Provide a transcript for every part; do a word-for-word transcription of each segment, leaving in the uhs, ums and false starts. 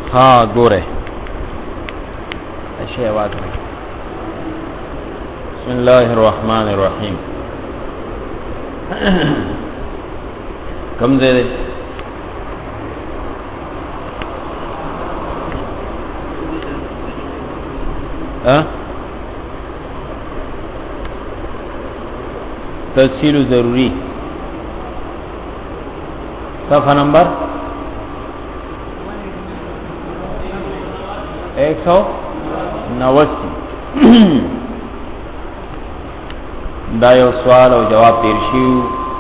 हाँ गोरे अच्छी आवाज में बिस्मिल्लाहिर्रहमानिर्रहीम कम दे दे हाँ तफसील जरूरी सफ़ा नंबर एक सौ नवासी دا یو سوال او جواب تیر شیو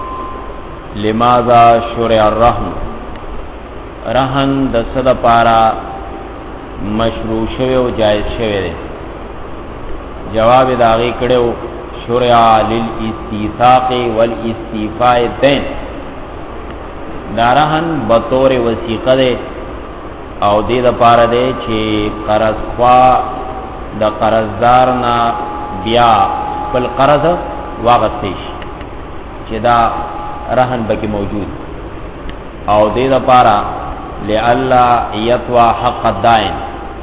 لماذا شرع الرهن رهن د صد پارا مشروع شوی او جائز شوی دی جواب داغي کړو شرع للاستیثاق والاستیفاء الدین دا رهن بطور وثیقه دی او دې د پاره دی چې قرض خوا د قرضدار نه بیا بل قرض واغستیش چې دا رهن بکی موجود او دې د پاره لئلا یتوا حق الدائن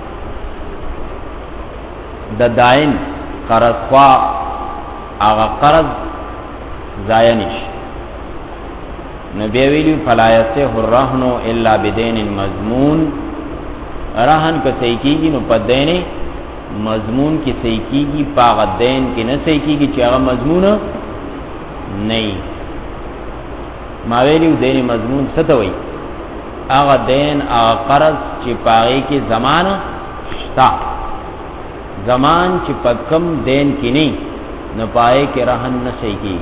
د دائن قرض خوا هغه قرض ضایع نشي نبی ویلی فلا یصح الرهن الا بدین مضمون رهن که صحیح کیږي نو په دین مضمون کی صحیح کیږي پاغ دین کې نه صحیح کیږي چې هغه مضمون نه ما ویلی دین مضمون څه ته وایي هغه دین هغه قرض چې پاغي کې زمان شتا زمان چې په کم دین کې نه نه پای کې رهن نه صحیح کیږي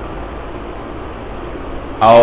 او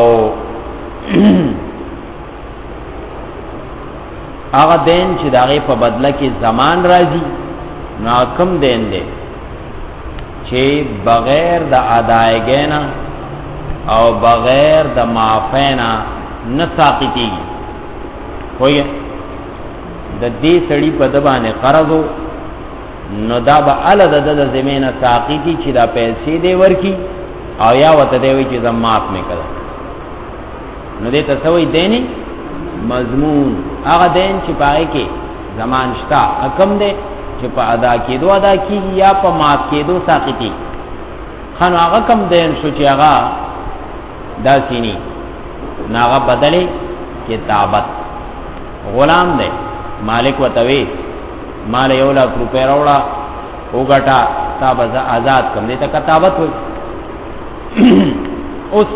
هغه دین چې داغه په بدله کې زمان راځي نو کم دین دی چې بغیر د ادایګۍ نه او بغیر د معافینا نه ساقط کیږي وایي د دې سړی په دبانې قرضو نو دا به ال د د زمينه ساقط کی چې دا پیسې دی ورکی او یا وته دی وی چې زم معاف مې کړه نو دې تسوي دیني مضمون هغه دین چې پای کې زمان شتا حکم دی چې په ادا کېدو ادا کیږي یا په معاف کېدو ساقطي خنو هغه کم دین شو چې هغه داسینی ناغه بدلې کتابت غلام دی مالک وتوي مال یو لاکھ روپے راوړه وګټا تاب آزاد کم دې ته کتابت وي اوس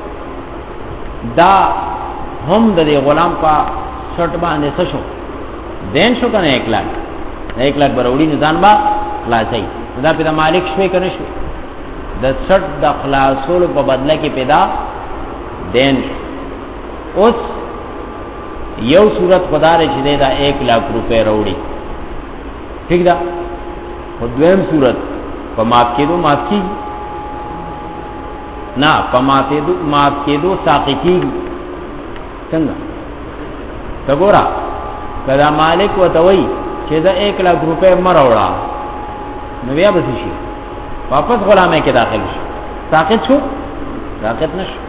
دا هم د غلام په شرط باندې څه شو دین شو کنه ایک لاکھ ایک لاکھ بروړي نظام با خلاصي دا په مالک شوي کنه شو د شرط د خلاصولو په بدله کې پیدا دین اوس یو صورت خدای چې دا ایک لاکھ روپے وروړي ٹھیک دا او دویم صورت په معاف کېدو معاف کی نه په معاف کېدو معاف کېدو ساقطي څنګه وګورا کدا مالک وتوي چې دا ایک لاکھ روپے مروړه نو بیا به شي واپس غلامه کې داخل شي ساقط شو ساقط نشو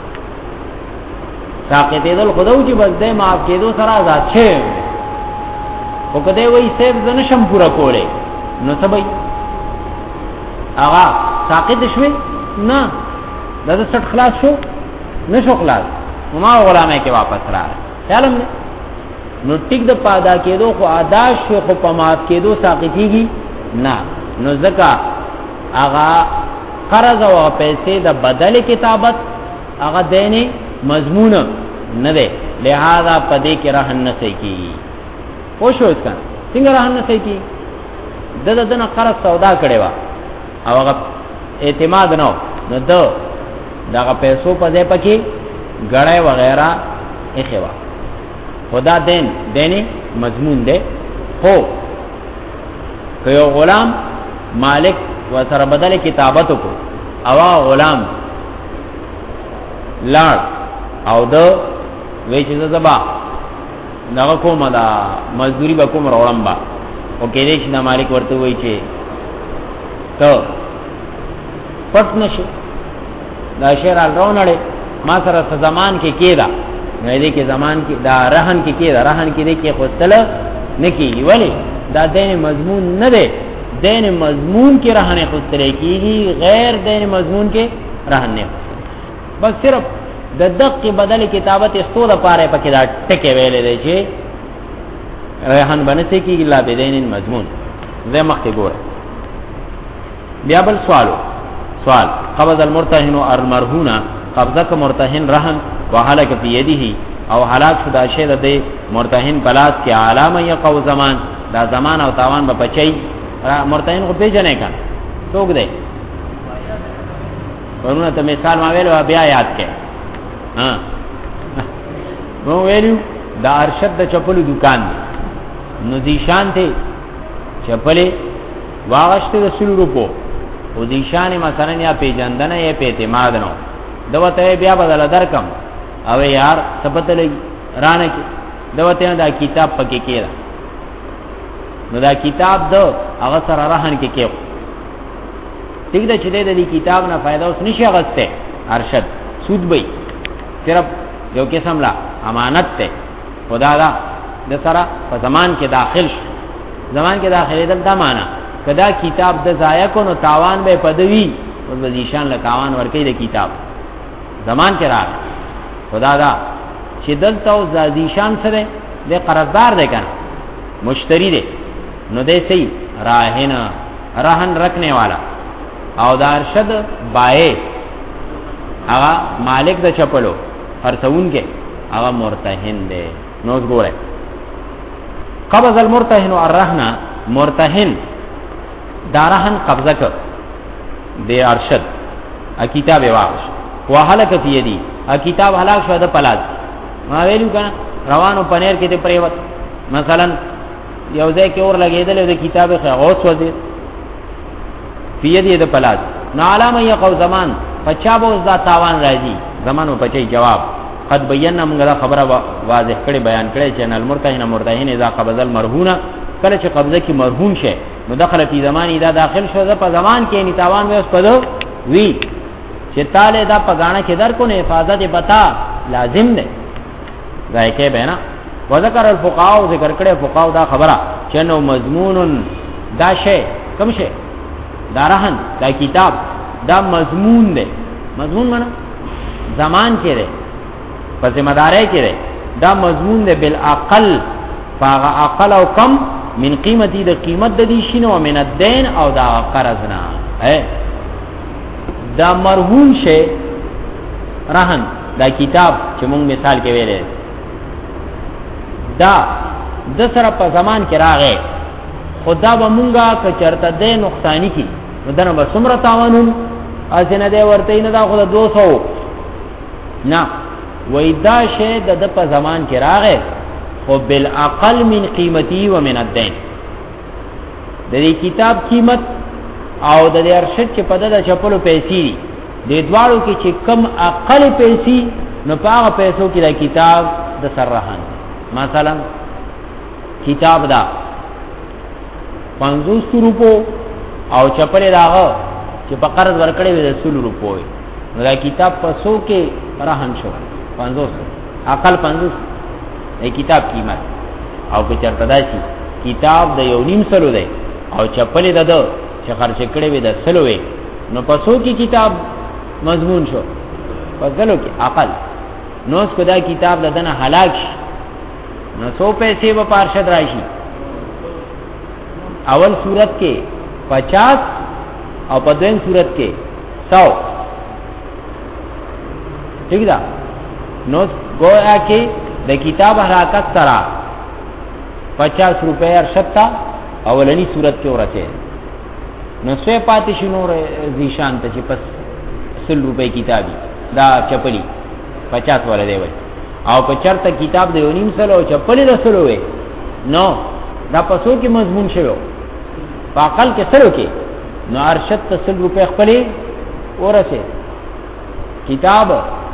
ساقط دې خدای چې بس دې معاف کېدو سره آزاد شي او کده وای سیب زنه شم پورا کوله نو سبای آغا ساقط شوي نه دا د سټ خلاص شو نشو خلاص ما غلامه کې واپس را خیالم نه نو ټیک د پادا کېدو خو ادا شو خو پمات کېدو ساقطيږي نه نو زکا آغا قرض او پیسې د بدل کتابت آغا دیني مضمون نه ده لہذا پدې کې رهن نه صحیح کی پوښو اسکان څنګه رهن نه صحیح کی د دنه قرض سودا کړي وا او هغه اعتماد نو نو دو داغه پیسو په ځای پکې غړای وغیرہ اخوا خدا دین دیني مضمون ده هو که یو غلام مالک و سره بدل کتابت کو او غلام لاړ او دو وی چې زبا نغه کومه دا مزدوری به کوم راوړم با او کې دې چې مالک ورته وی چې ته پټ نشي دا شعر الرونړې ما سره زمان کې کېدا نو دې کې زمان کې دا رهن کې کې دا رهن کې دې کې خوستل نه کیږي، ولی دا دین مضمون نه دی، دین مضمون کې رهن خوستل کیږي، غیر دین مضمون کې رهن نه، بس صرف د دقه بدل کتابت استو د پاره پکې دا ټکه ویلې دی چې رهن باندې کیږي لا بدین مضمون. زه مخکې ګوره بیا بل سوالو سوال قبض المرتهن المرهون قبضه ک مرتهن رهن وهلك في يده او هلاك شدا شه د مرتهن بلاس کې علامه یقو زمان دا زمان او تاوان به بچي مرتهن خو پیژنې کا څوک دی ورونه ته مثال ما ویلو بیا یاد کې ها نو ویلو دا ارشد د چپلو دکان دی نو دیشان ته چپلې واغشته د سلو روپو او دیشان مثلا یا پیجندنه یا په اعتماد نو دوته بیا بدل درکم او یار ثبت لګي رانه کې دوته دا کتاب پکې کېدا نو دا کتاب دو هغه سره رهن کې کېو ٹھیک ده چې دې کتاب نه फायदा اوس نشي غسته ارشد سود به صرف یو قسم لا امانت ته خدا دا د سره په زمان کې داخل شو زمان کې داخلي دلته معنا کدا کتاب د ضایع کو نو تاوان به پدوی او د نشان له تاوان ورکې د کتاب زمان کې راغ خدا دا چې دلته او زادیشان سره د قرضدار دی کنه مشتری دی نو دې سي راهن راهن رکھنے والا او دا ارشد بای هغه مالک د چپلو خرڅون کې هغه مرتهن دی. نو ګوره قبض المرتهن الرهن مرتهن دارهن قبضه ک د ارشد ا کتاب واغش وهلك في يدي ا کتاب هلاک شو د پلاس ما ویلو کنه روانو پنیر کې ته پریوت مثلا یو ځای کې اور لګیدل د کتاب غوث وځي في يدي د پلاس نو علامه یقو زمان پچا به ز تاوان راځي زمانو پچي جواب قد بینا موږ دا خبره واضح کړي بیان کړي چې نل مرتهن مرتهن اذا قبض المرهون کله چې قبضه کې مرهون شه نو دخل فی زمان اذا داخل شو د په زمان کې نی تاوان وې اوس پدو وی چې تاله دا پګانه کې در کو نه حفاظت بتا لازم ده ځای کې به نه وذکر الفقهاء ذکر کړي فقهاء دا خبره چې نو مضمون دا شی کوم شی دارهن دا کتاب دا مضمون ده مضمون معنا زمان کې ده په ذمہ داري کې ده دا مضمون ده بالاقل فاغه اقل او کم من قیمتي د قیمت د دې شینو من الدين او دا قرضنا اے دا مرهون شی رهن دا کتاب چې مونږ مثال کې ویلې دا د سره په زمان کې راغې خدا به مونږه که چرته د نقصانی کی ودنه به څومره تاوانون ازنه دی ورته نه دا خو دو سو نه وای دا شی د په زمان کې راغې او بالاقل من قیمتي ومن الدين د دې کتاب قیمت او د دې ارشد چې په د چپلو پیسې دي د دوالو کې چې کم اقل پیسې نو پاغه پیسو کې د کتاب د سرحان مثلا کتاب دا پنځوس روپو او چپلې داغه چې په قرض ورکړې وي د سل روپو نو دا کتاب په سو کې راهن شو پنځوس اقل پنځوس د کتاب قیمت او په چرته داسي کتاب د یو نیم سلو دی او چپلې د دو چې خرچ کړې وي د سلو وي نو په سو کې کتاب مضمون شو په سلو کې اقل نو اس کو دا کتاب دنه هلاک نو سو پیسې به پارشد راشي اول صورت کې پچاس او په دویم صورت کې سو ٹھیک ده نو گویا کې د کتاب حرکت سره پچاس روپے ارشد تا اولنی صورت کې ورته نو سوی پاتې شنو زیشان ته چې پس سل روپے کتابي دا چپلی پچاس ولا دی وای او په چرته کتاب د یو نیم سلو چپلی د سلو وای نو دا پسو کې مضمون شوی په عقل کې سلو کې نو ارشد ته سل روپے خپلې ورته کتاب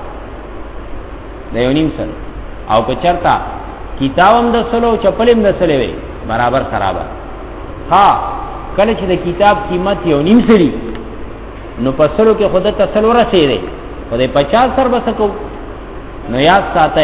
د یو نیم سلو او په چرته کتابم د سلو چپلم د سلو وای برابر خرابه ها کله چې د کتاب قیمت یو نیم سلی نو پسلو کې خود ته سلو رسیدي خو د پچاس سر بسکو نو یاد ساته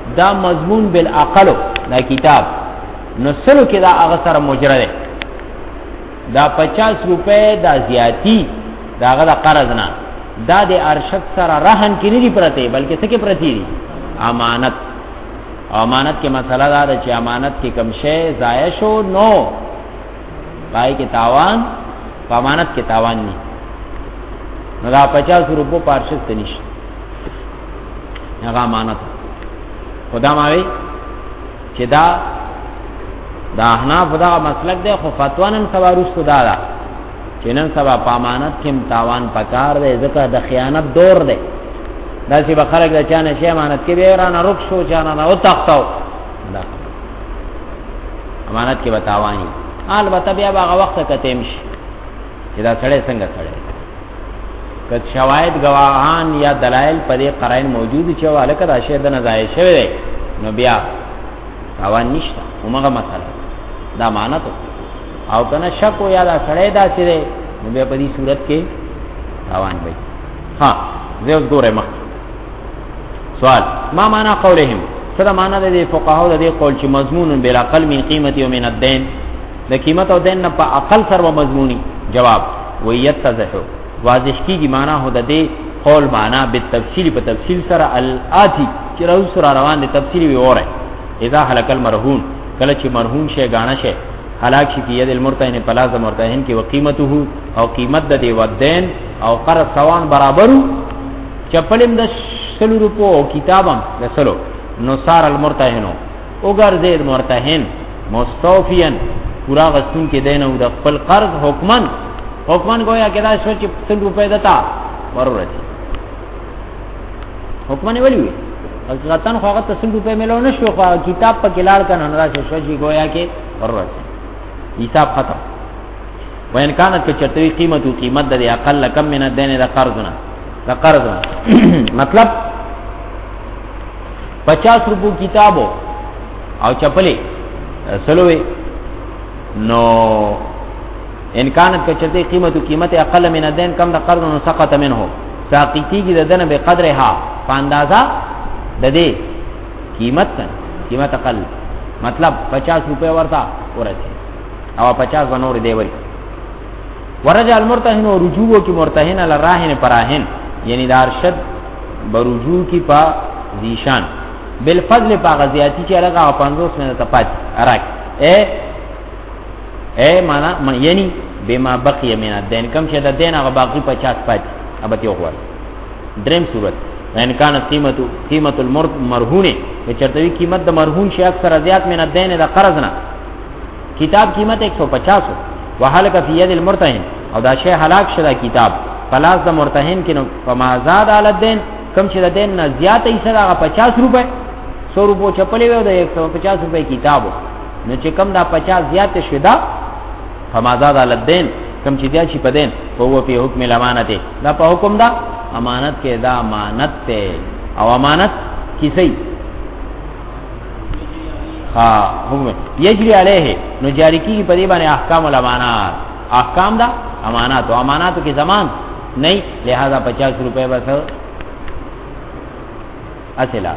دا مضمون بالعقل دا کتاب نو سلو کې دا هغه سره مجره ده دا پچاس روپے دا زیاتی دا هغه د قرض نه دا د ارشد سره رهن کې نه دی پرته بلکې څه کې پرتی دي امانت. امانت کې مسله دا ده چې امانت کې کم شی ضایع شو نو پای کې تاوان په امانت کې تاوان نه نو دا پچاس روپو په ارشد ته نشي هغه امانت خدا ماوي چې دا دا احناف دا مسلک دی خو فتوانن سوارستو دا دا چې نن سبا په امانت کې تاوان پکار دی ځکه د خیانت دور دی دا چې به خلک د چانه شی امانت کې به رانه رک شو چانه نه او تختاو دا امانت کې بتاوانی البته بیا هغه وخت کتیم شي چې دا سړی څنګه سړی که شواهد گواهان یا دلایل په دې قرائن موجود چې واله کدا شی د نزای شوی دی نو بیا تاوان نشته همغه مسله دا امانت او کنه شک یا دا سړی دا چې دی نو بیا په دې صورت کې تاوان وي. ها زه اوس ګورم سوال ما معنا قولهم صدا معنا د فقهاو د قول چې مضمون بلا عقل من قیمت او من الدين د قیمت او دین په عقل سره مضمونی. جواب ویتذح واضح کیږي معنا هو د دې قول معنا بالتفصیل په تفصیل سره الاتی چې راو سره روان دي تفصیلی وي اوره اذا هلك المرهون کله چې مرهون شي غاڼه شي هلاک شي په ید المرتهن پلاز مرتهن کې وقیمته او قیمت د دی ودین او قرض سوان برابرو چپلم د سلو روپو کتابم د سلو نو سار المرتهنو اوګر زید مرتهن مستوفیان پورا غستون کې دینه د خپل قرض حکمن حکمن گویا کې دا سوچ سلو روپے دتا ضرورت حکمن ویلی وی حقیقتا خو هغه سلو روپے ملو نشو خو کتاب په کلار کنه نه راځي سوچي گویا کې ضرورت حساب ختم. وان كانت کچتوی قیمتو قیمت د اقل کم من الدین د قرضنا د قرضنا مطلب پچاس روپو کتابو او چپلی سلوی نو ان كانت کچتوی قیمتو قیمت اقل من الدین کم د قرضنا سقط منه ساقطی کی ددن بقدرها فاندازا د دې قیمت قیمت اقل مطلب پچاس روپے ورتا ورته او پچاس بنور دی وری ورجع المرتهن رجوع کی مرتهن لراهن پراهن یعنی دارشد برجوع کی پا ذیشان بالفضل پا غزیاتی چی لگا پنځوس منټه پات راک اے اے معنا یعنی بما بقي من الدين کم چې د دین هغه باقی پچاس پات ابته وګور دریم صورت ان کان قیمت قیمت المرهون چرته قیمت د مرهون شی اکثر زیات من الدين د قرضنا کتاب قیمت ایک سو پچاس وحالک فی ید المرتهن او دا شی هلاک شدا کتاب پلاس د مرتهن کینو فما زاد علی الدین کم چې د دین نه زیات ای سره پچاس روپے سو روپو چپلې و د ایک سو پچاس روپے کتابو نو چې کم دا پچاس زیات شدا فما زاد علی الدین کم چې دی چې پدین او په حکم الامانت دا په حکم دا امانت کې دا امانت ته او امانت کیسې ها حکم یجری علیه نو جاری کی په دې باندې احکام الامانات احکام دا امانات او اماناتو کې زمان نہیں لہذا پچاس روپے بس اصلا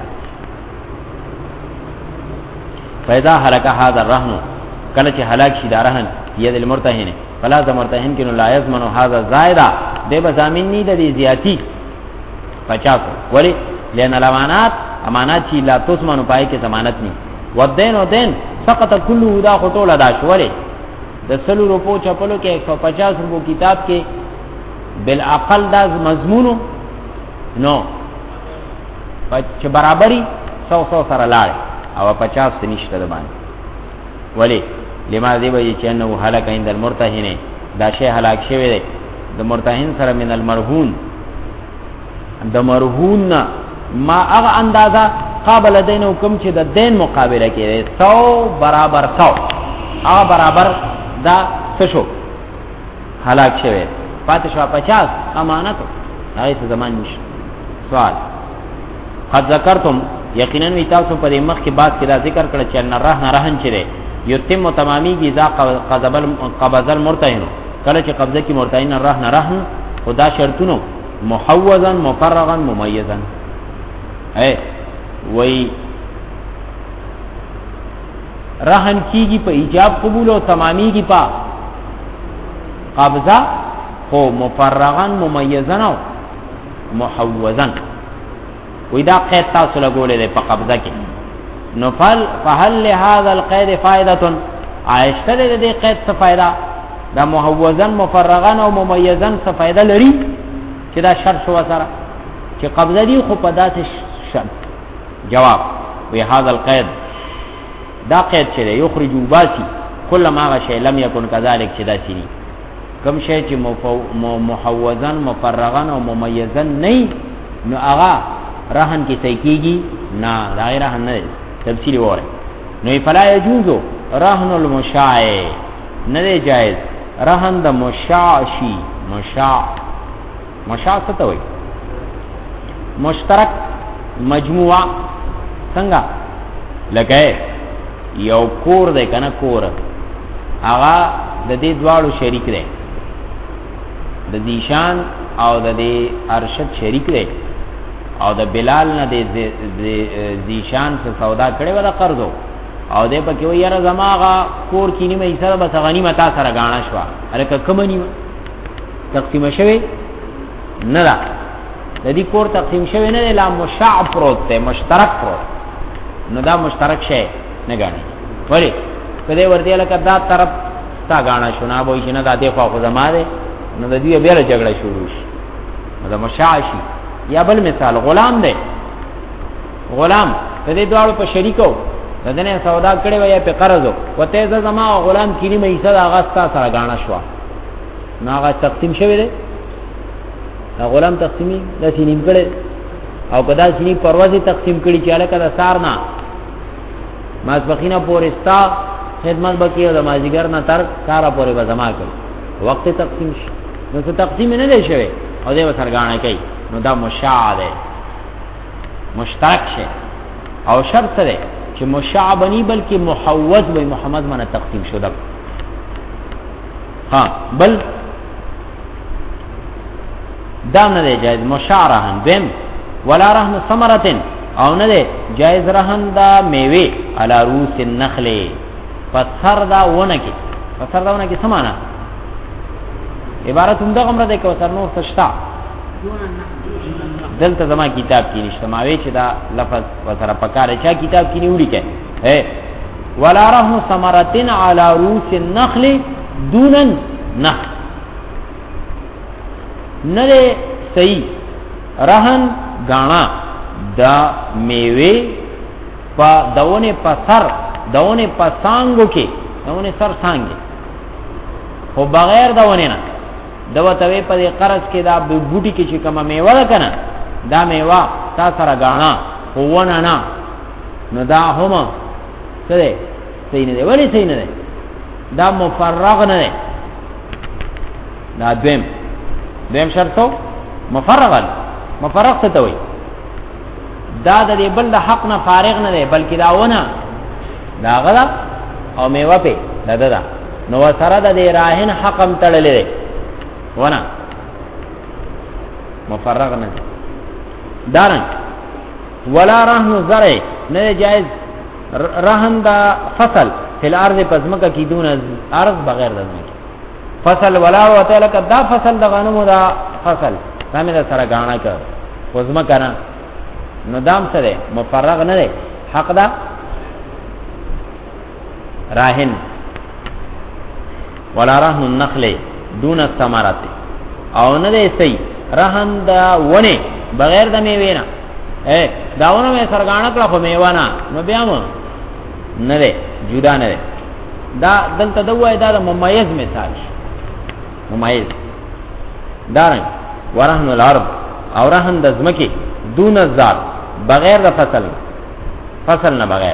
فیضا حلق هذا الرهن کله چې هلاک شي دا رهن ید المرتهن فلا ذ مرتهن کینو لا یضمن هذا زائدا دې بزامین نه د زیاتی پچاس ولی لئن الامانات امانات چې لا تضمن پای کې ضمانت نه ودین او دین سقط كله دا خطول ادا شولې د سلو روپو چپلو کې ایک سو پچاس روپو کتاب کې بالعقل دا مضمون نو پچ برابرۍ سو سو سره لاړ او پچاس نشته د باندې ولی لما دی وی چې انه هلاک عند المرتهن دا شی هلاک شوی دی د مرتهن سره من المرهون د مرهون ما هغه اندازا قابل دین حکم چې د دین مقابله کې سو برابر سو هغه برابر دا سشو هلاک شوی پاتې شو پچاس امانت هغه څه زمان نشي. سوال قد ذکرتم یقینا وی تاسو په دې مخ کې بات کې دا ذکر کړ چې نه راه نه رهن چره یتم تمامی کی ذا قبضل قبضل مرتهن کله چې قبضه کی مرتهن راه نه رهن خدا شرطونو محوزا مفرغا مميزا اے وی رهن کیږي په ایجاب قبول او تمامی کی پا قبضه خو مفرغن ممیزن او محوزن وې دا قید تاسو لګولې ده په قبضه کې نو فل فهل لهذا القید فائده عائشہ دې قید څه فائدہ دا محوزن مفرغن او ممیزن څه فائدہ لري چې دا شرط شو سره چې قبضه دی خو په داسې شرط جواب وی هذا القید دا قید چې یخرج باسی کله ما شی لم یکن كذلك چې دا سری کوم شی چې محوزن مفرغن او ممیزن نه نو هغه رهن کې صحیح کیږي نه دا رهن نه تفصیل وره نو فلا يجوز رهن المشاع نه جائز رهن د مشاع شي مشاع مشاع څه ته وایي مشترک مجموعه څنګه لکه یو کور دی کنه کور هغه د دې دواړو شریک دی د دیشان او د دې ارشد شریک دی او د بلال نه د دیشان څخه سودا کړي ولا قرضو او دې په کې وي یاره زماغه کور کې نیمه حصہ به غنیمت سره غاڼه شو الکه کوم نیمه تقسیم شوی نه دا د دې کور تقسیم شوی نه لا مشاع پروت دی مشترک پروت نو دا مشترک شی نه غاڼي ولی کله ورته لکه دا طرف تا غاڼه شو نه وای چې نه دا دی خو زما ده نو د دې بیا جګړه شروع شي دا مشاع شي یا بل مثال غلام دی غلام د دې دوړو په شریکو دنه سودا کړي وای په قرضو وته ز زما غلام کینی مې حصہ اغستا سره غاڼه شو نو هغه تقسیم شوی دی دا غلام تقسیمی د سینیم کړي او کدا سینی پروازي تقسیم کړي چې الکه د سار نه ماسبخینه پورستا خدمت بکی او د مازیګر نه تر کارا پورې به زما کړي وخت تقسیم شي نو څه تقسیم نه دی شوی او دې وسرګانه کوي نو دا مشاع ده مشترک شه او شرط ده چې مشاع بني بلکې محوز وي محمد منه تقسیم شوه ها بل دا نه دی جایز مشاع رهن بهم ولا رهن ثمره او نه دی جایز رهن دا میوه علی روس النخل پثر دا ونه کې پثر دا ونه کې سمانا عبارت هم دا غمره ده کو سر نو سشتا دلته زما کتاب کې نشته ما وی چې دا لفظ وسره پکاره چا کتاب کې نیوړي کې اے ولا رهن ثمرتين على روس النخل دون النخل نه صحیح رهن غانا دا میوه په دونه پسر دونه پسانګو کې دونه سر څنګه خو بغیر دونه نه دوا توی په قرض کې دا بوټي کې چې کومه میوه ده کنه دا میوه تا سره غاڼه ونه نه نو دا هم څه ده صحیح نه دی ولی صحیح نه دی دا مفرغ نه دی دا دیم دیم شرطو مفرغ مفرغ څه ته وایي دا د دې بل د حق نه فارغ نه دی بلکې دا ونه دا غلا او میوه په دا دا نو سره د دې راهن حقم تړلې دی ونه مفرغ نه دارن ولا رهن زرع نه جائز رهن دا فصل فی الارض پزمکه کی دون ارض بغیر دزمکه فصل ولا وته لك دا فصل د غنمو دا فصل سمې دا سره غاڼه کړ پزمکه نه نو دام سره مفرغ نه دی حق دا راهن ولا رهن النخل دون الثمرات او نه دی صحیح رهن دا ونه بغیر د میوه نه اے داونه مې سرګانه کړه خو میوه نه نو بیا مو نه ده جدا نه ده دا دلته دوه دا ممیز مثال ممیز دارن ورهن الارض او رهن د زمکه دون الزار بغیر د فصل فصل نه بغیر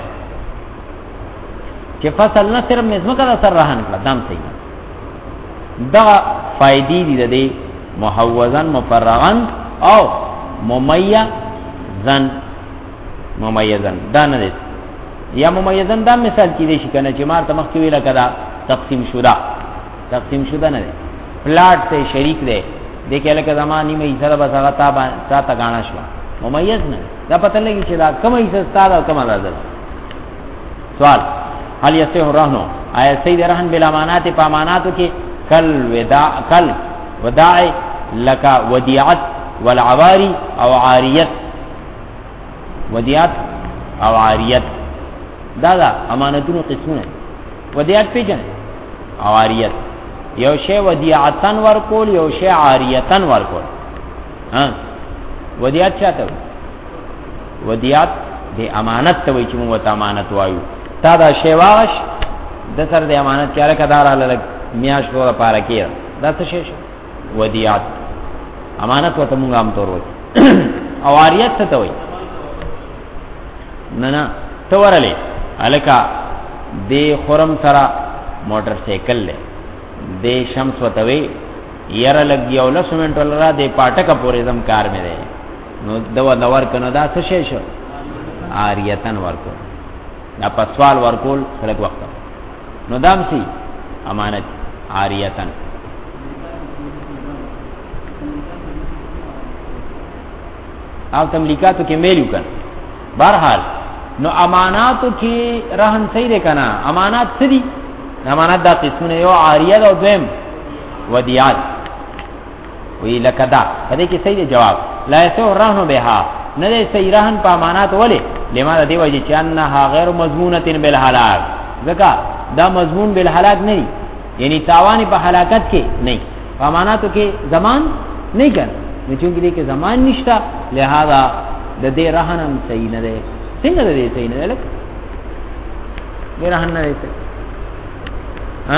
چې فصل نه صرف زمکه د سر رهن کړه دام صحیح دا فائدې دي د دې محوزن مفرغن او ممیزن ممیزن دا نه دي یا ممیزن دا مثال کې دي چې کنه چې مار تمخ کې ویلا کړه تقسیم شودا تقسیم شودا نه پلاټ ته شریک دی دغه لکه زمانی مې سره بس هغه تا تا تا غاڼه شو ممیز نه دا پته لګی چې دا کومه حصہ ستاره او کومه راځي سوال هل یصح الرهن آیا سید رهن بلا امانات په اماناتو کې کل وداع کل وداع لك ودیعت والعواری او عاریت ودیعت او عاریت دا دا امانتونو قسمونه ودیعت پیجن او عاریت یو شی ودیعتن ورکول یو شی عاریتن ورکول ها ودیعت چاته ودیعت د امانت ته وای چې موږ ته امانت وایو تا دا شی واش د سر د امانت کاره کدار لاله میاش ور پاره کیه دا څه شی ودیعت امانت وته موږ عام طور وای او عاریت څه ته وای نه نه تو ورلې الکا د خرم سره موټر سایکل له د شمس وتوي ير لګي او لس منټ ولرا د پاټک پورې زم کار مې ده نو دوا نور کنه دا څه شي شو عاریتن ورکو دا پسوال ورکول خلق وخت نو دام سي امانت عاریتن او تملیکاتو کې میلو کن بهرحال نو اماناتو کې رهن صحیح ده کنه امانات سدي امانات دا قسمونه یو عاریت او دویم ودیعت وی لکدا کله کې صحیح جواب لا یسو رهن بها نه ده صحیح رهن په امانات ولې لماذا دی وجه چې انها غیر مضمونه بالهلاك ځکه دا مضمون بالهلاك نه یعنی تاوان په هلاکت کې نه اماناتو کې زمان نه کړ نو چې دې کې زمان نشتا لہذا د دې رهنم صحیح نه ده څنګه دې صحیح نه ده لکه دې رهن نه ده ها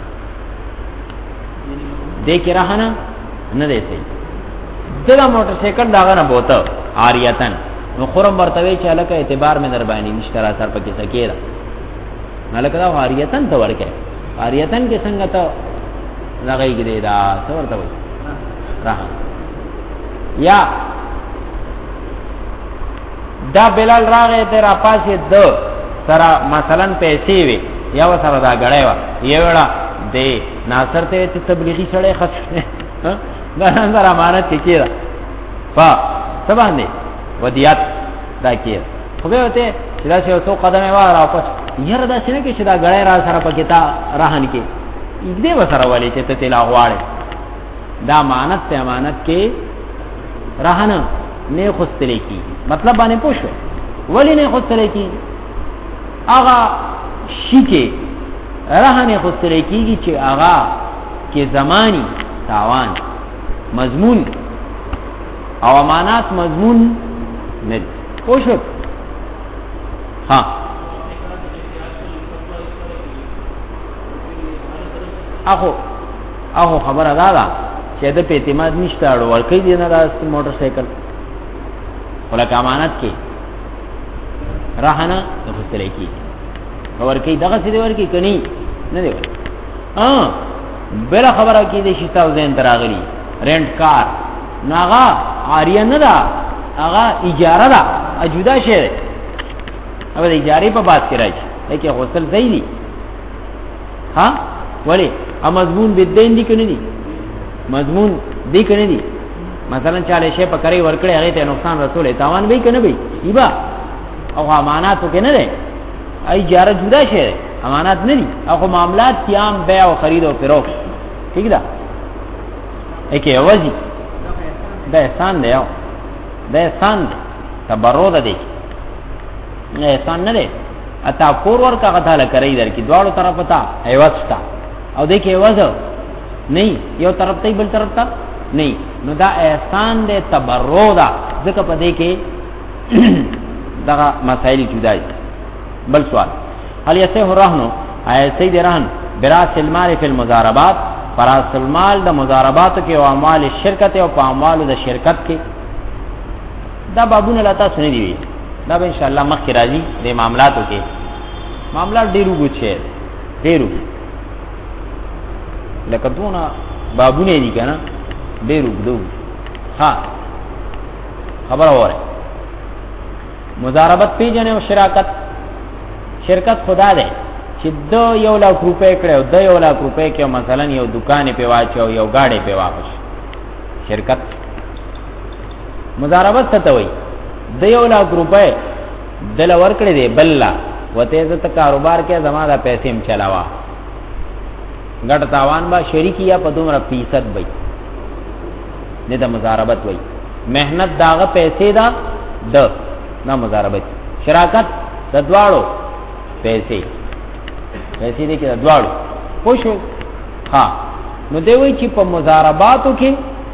دې کې رهن نه ده صحیح دغه موټر سایکل داغه نه بوته عاریتن نو خرم مرتبه چې الکه اعتبار مې در باندې مشترا سر پکې سکیرا مالک دا عاریتن ته ورکه عاریتن کې څنګه ته لګای کېدا دا څه ورته وي رهن یا دا بلال راغې تیرا پاسې دو سره مثلا پیسې وي یا سره دا غړې وا یوړه دې ناصر ته تبلیغي سره خاصه ها دا نظر امانت کې کېره فا سبانه ودیات دا کې خو به ته دا چې تو قدمه واره واپس یره دا څنګه کې چې دا غړې را سره پکې تا راهن کې دې وسره ولې چې ته تلا غواړې دا امانت ته امانت کې راهن نه خوستلې کی مطلب باندې پوښو ولی نه خوستلې کی اغا شي کې راهن خوستلې کیږي چې اغا کې زمانی تاوان مضمون او امانات مضمون نه پوښو ها اخو اخو خبره دا ده چې د په اعتماد نشته اړ ورکې دي نه راست موټر سایکل ولکه امانت کې راهنه د فصلې کې ورکې دغه څه دی ورکې کني نه دی ها بل خبره کې د شتاو زین تراغلی رنٹ کار ناغا عاریه نه دا هغه اجاره ده اجودا شه او د اجاره په بات کې راځي لکه غسل صحیح دي ها ولی ا مضمون بدین دي کني دي مضمون دی کنه دی مثلا چاله شی په کری ورکړی هغه ته نقصان رسول تاوان به کنه به ایبا او اماناتو کې نه ده ای جاره جدا شی امانات نه دي او معاملات قیام بیع او خرید او فروخت ٹھیک ده اکی اوازی ده احسان ده یو ده احسان ده تبرو ده دی نه احسان نه ده اتا کور ورکا غتا لکرای در کی دواړو طرف ته ایواستا او دې کې ایواز نه یو طرف ته بل طرف ته نه نو دا احسان دې تبرع دا ځکه په دې کې دا مسائل جدا دي بل سوال هل يصح الرهن اي سيد رهن براس المال في المضاربات براس المال د مضاربات کې او اعمال شرکت او په اعمال د شرکت کې دا بابونه لتا سنې دي دا به ان شاء الله مخکې راځي د معاملاتو کې معاملات ډیرو ګوچې ډیرو لکه دونه بابونه دي کنه ډیرو ګدو ها خبر اوره مضاربت پیجن او شراکت شرکت خدا ده چې دو یو لاک روپے کړو د یو لاک روپے کې مثلا یو دکان په واچو یو گاډي په واپس شرکت مضاربت څه ته وای د یو لاک روپے دل ور کړی دی بل وته ته کاروبار کې زما دا پیسې هم چلاوا ګټ تاوان با شریکی یا په دومره فیصد وي نه د مضاربت وي مهنت داغه پیسې دا د نه مضاربت شراکت د دواړو پیسې پیسې دې کې د دواړو خوشو ها نو دی وی چې په مضارباتو کې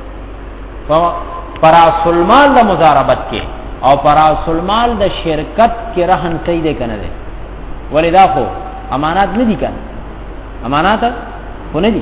پر اصل مال د مضاربت کې او پر اصل مال د شرکت کې رهن صحیح دی کنه دی ولدا خو امانات نه دي کنه امانات خو نه دي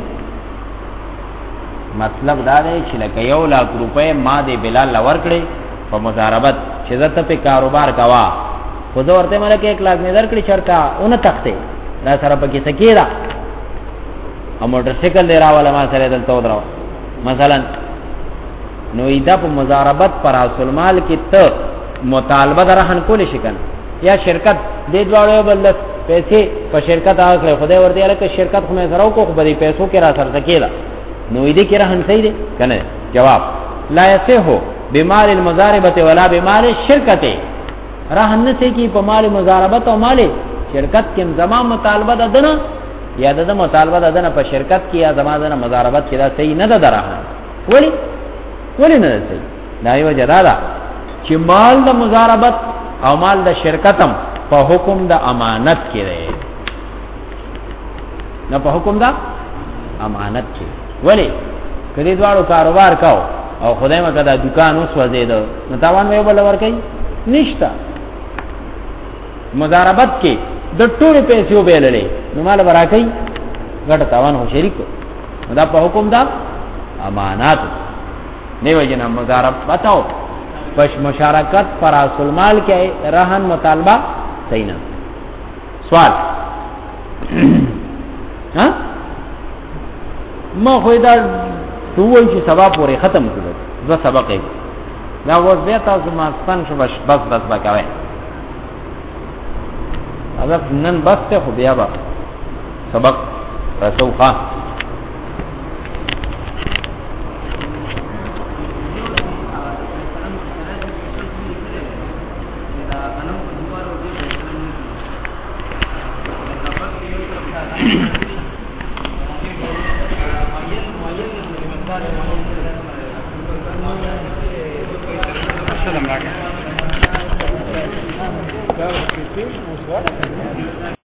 مطلب دا دی چې لکه یو لاکھ روپے ما دې بلال لور کړې په مضاربت چې زته په کاروبار کوا خو زه ورته مله کې ایک لاکھ نظر کړی چرتا اون تخته دا سره پکې سکیرا او موټر سایکل دی راواله ما سره دلته ودرو مثلا نو ایدا په مضاربت پر اصل مال کې ته مطالبه درهن کول شي کنه یا شرکت دې دواړو بل پیسې په شرکت هغه خدای ورته لکه شرکت خو مې سره کو خو به پیسو کې را سره سکیلا نو دې کې رهن صحیح دی کنه جواب لا يصح بمال المضاربه ولا بمال الشركه رهن نه سي کی په مال مضاربت او مال شرکت کې زما مطالبه ددنه یا د مطالبه ددنه په شرکت کې یا زما دنه مضاربت کې دا صحیح نه ده درهن ولی ولی نه صحیح دا یو جدادا چې مال د مضاربت او مال د شرکتم په حکم د امانت کې دی نه په حکم د امانت کې ولی کدی دواړو کاروبار کاو او خدای مکه دا دکان اوس وزید نو تاوان مې بل ور کوي نشتا مضاربت کې د ټول پیسې وبېللې نو مال ورا کوي ګټ تاوان هو شریک دا په حکم دا امانات نیو جنا مضاربت بتاو پس مشارکت پر اصل مال کې رهن مطالبه صحیح نه سوال ها ما خو دا دوی چې سبا پورې ختم کړو دا سبق یې دا اوس بیا تاسو ما ستن شو بس بس بس وکاوه اگر نن بس ته خو بیا با سبق رسوخه Claro, que sí,